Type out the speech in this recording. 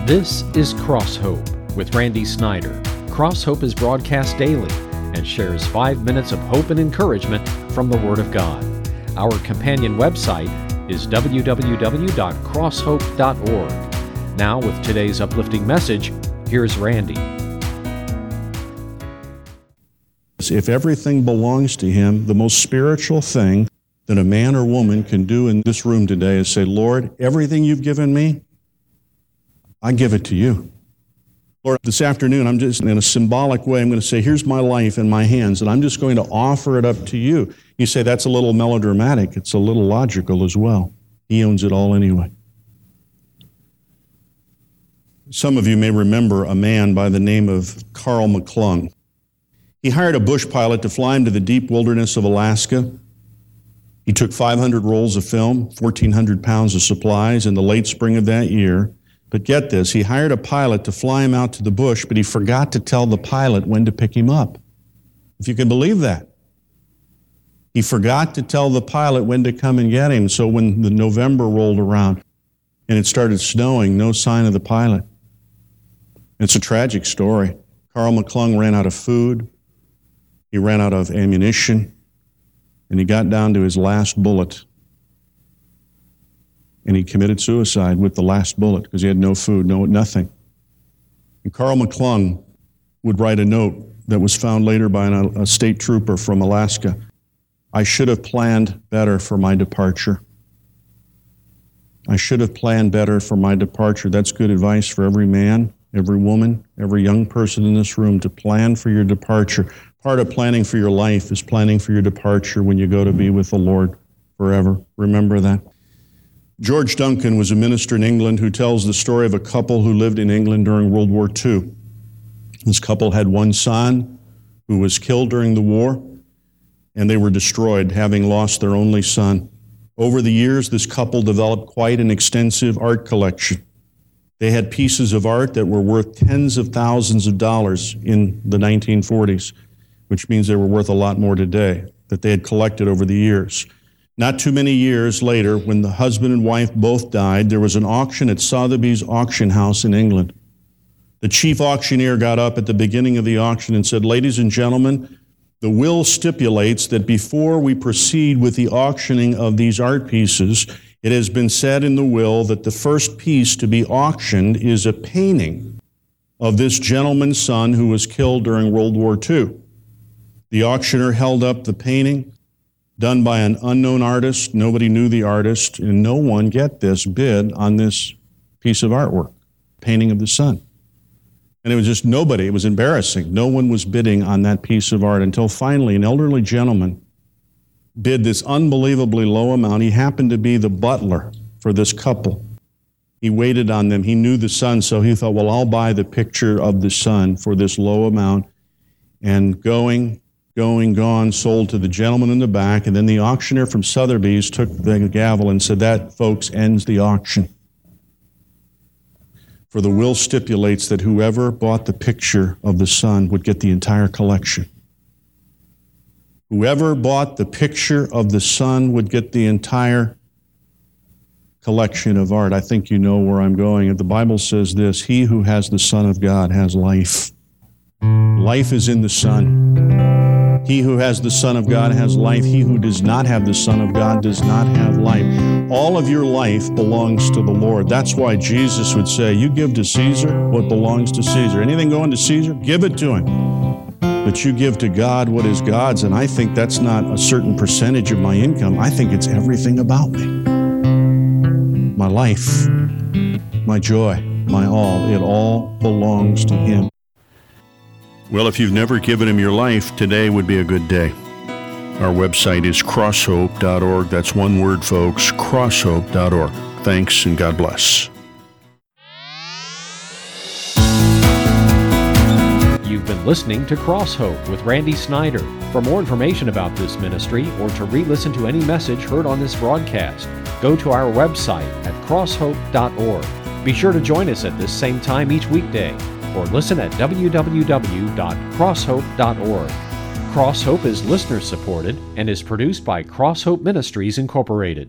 This is Cross Hope with Randy Snyder. Cross Hope is broadcast daily and shares 5 minutes of hope and encouragement from the Word of God. Our companion website is www.crosshope.org. Now, with today's uplifting message, here's Randy. If everything belongs to Him, the most spiritual thing that a man or woman can do in this room today is say, Lord, everything you've given me, I give it to you. Lord, this afternoon, I'm just in a symbolic way, I'm going to say, here's my life in my hands, and I'm just going to offer it up to you. You say, that's a little melodramatic. It's a little logical as well. He owns it all anyway. Some of you may remember a man by the name of Carl McClung. He hired a bush pilot to fly him to the deep wilderness of Alaska. He took 500 rolls of film, 1,400 pounds of supplies in the late spring of that year. But get this, he hired a pilot to fly him out to the bush, but he forgot to tell the pilot when to pick him up. If you can believe that. He forgot to tell the pilot when to come and get him. So when the November rolled around and it started snowing, no sign of the pilot. It's a tragic story. Carl McClung ran out of food. He ran out of ammunition. And he got down to his last bullet. And he committed suicide with the last bullet because he had no food, nothing. And Carl McClung would write a note that was found later by a state trooper from Alaska. I should have planned better for my departure. I should have planned better for my departure. That's good advice for every man, every woman, every young person in this room to plan for your departure. Part of planning for your life is planning for your departure when you go to be with the Lord forever. Remember that. George Duncan was a minister in England who tells the story of a couple who lived in England during World War II. This couple had one son who was killed during the war, and they were destroyed, having lost their only son. Over the years, this couple developed quite an extensive art collection. They had pieces of art that were worth tens of thousands of dollars in the 1940s, which means they were worth a lot more today, that they had collected over the years. Not too many years later, when the husband and wife both died, there was an auction at Sotheby's auction house in England. The chief auctioneer got up at the beginning of the auction and said, ladies and gentlemen, the will stipulates that before we proceed with the auctioning of these art pieces, it has been said in the will that the first piece to be auctioned is a painting of this gentleman's son who was killed during World War II. The auctioneer held up the painting, done by an unknown artist. Nobody knew the artist, and no one, get this, bid on this piece of artwork, painting of the sun. And it was just nobody. It was embarrassing. No one was bidding on that piece of art until finally an elderly gentleman bid this unbelievably low amount. He happened to be the butler for this couple. He waited on them. He knew the son, so he thought, well, I'll buy the picture of the son for this low amount. And gone, sold to the gentleman in the back, and then the auctioneer from Sotheby's took the gavel and said, that, folks, ends the auction. For the will stipulates that whoever bought the picture of the son would get the entire collection. Whoever bought the picture of the son would get the entire collection of art. I think you know where I'm going. The Bible says this, he who has the Son of God has life. Life is in the Son. He who has the Son of God has life. He who does not have the Son of God does not have life. All of your life belongs to the Lord. That's why Jesus would say, you give to Caesar what belongs to Caesar. Anything going to Caesar, give it to him. But you give to God what is God's, and I think that's not a certain percentage of my income. I think it's everything about me. My life, my joy, my all. It all belongs to Him. Well, if you've never given Him your life, today would be a good day. Our website is crosshope.org. That's one word, folks, crosshope.org. Thanks, and God bless. You've been listening to Cross Hope with Randy Snyder. For more information about this ministry or to re-listen to any message heard on this broadcast, go to our website at crosshope.org. Be sure to join us at this same time each weekday, or listen at www.crosshope.org. Cross Hope is listener-supported and is produced by Cross Hope Ministries, Incorporated.